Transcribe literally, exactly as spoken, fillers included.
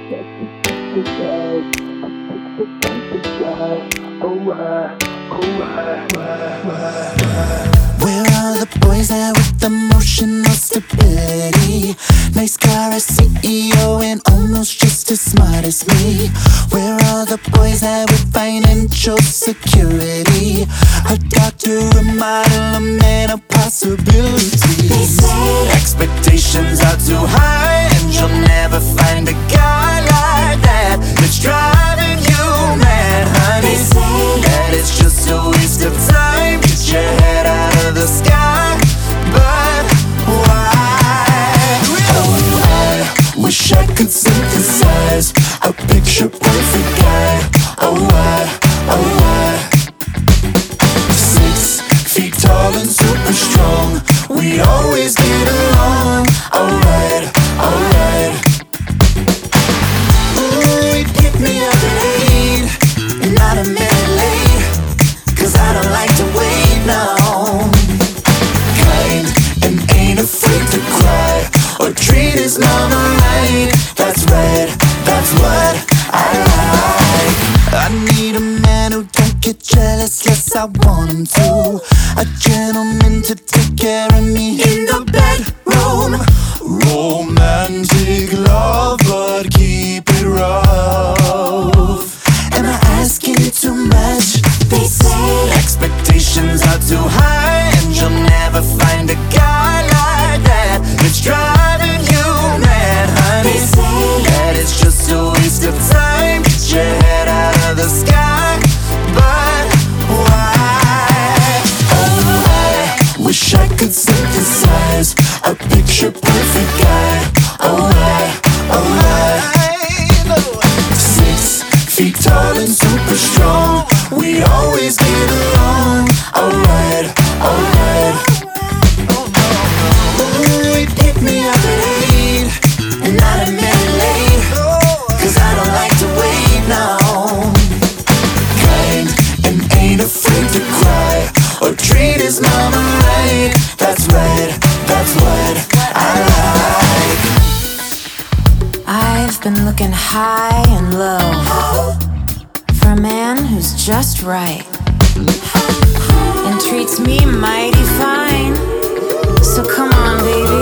Where are the boys at with emotional stability? Nice car, a C E O, and almost just as smart as me. Where are the boys at with financial security? A doctor, a model, a man of possibilities. They say expectations are too high, and you'll never find a guy like that that's driving you mad, honey. They say that it's just a waste of time. Get your head out of the sky, but why? Oh, I wish I could synthesize a picture perfect guy. Oh, why? Oh, why? Six feet tall and super strong, we always get along. Alright, alright. Ooh, he'd pick me up at eight, not a minute late, 'cause I don't like to wait, no. Kind and ain't afraid to cry or treat his mama right. That's right, that's what I like. I need a man who don't get jealous, yes I want him to. A gentleman to take care of me in the bedroom. Romantic love, but keep it rough. Am I asking too much? They say expectations are too high, and you'll never find a guy like that that's driving you mad, honey. They say that it's just a waste of time. Get your head out of the sky, but why? Oh, I wish I could synthesize a picture perfect guy. Oh, why? Oh, why? Six feet tall and super strong, we always get along. Alright, alright. Ooh, he'd pick me up at eight, not a minute late, 'cause I don't like to wait, no. Kind and ain't afraid to cry or treat his mama right. That's right, that's what I like. I've been looking high and low for a man who's just right and treats me mighty fine. So come on, baby.